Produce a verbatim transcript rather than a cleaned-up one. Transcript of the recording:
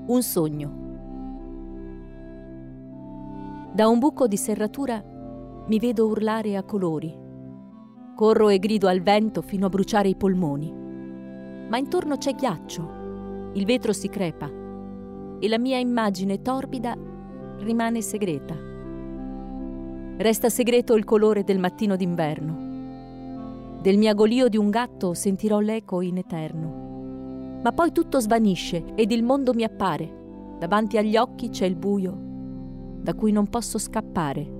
Un sogno. Da un buco di serratura mi vedo urlare a colori. Corro e grido al vento fino a bruciare i polmoni. Ma intorno c'è ghiaccio, il vetro si crepa e la mia immagine torbida rimane segreta. Resta segreto il colore del mattino d'inverno. Del miagolio di un gatto sentirò l'eco in eterno. Ma poi tutto svanisce ed il mondo mi appare. Davanti agli occhi c'è il buio da cui non posso scappare.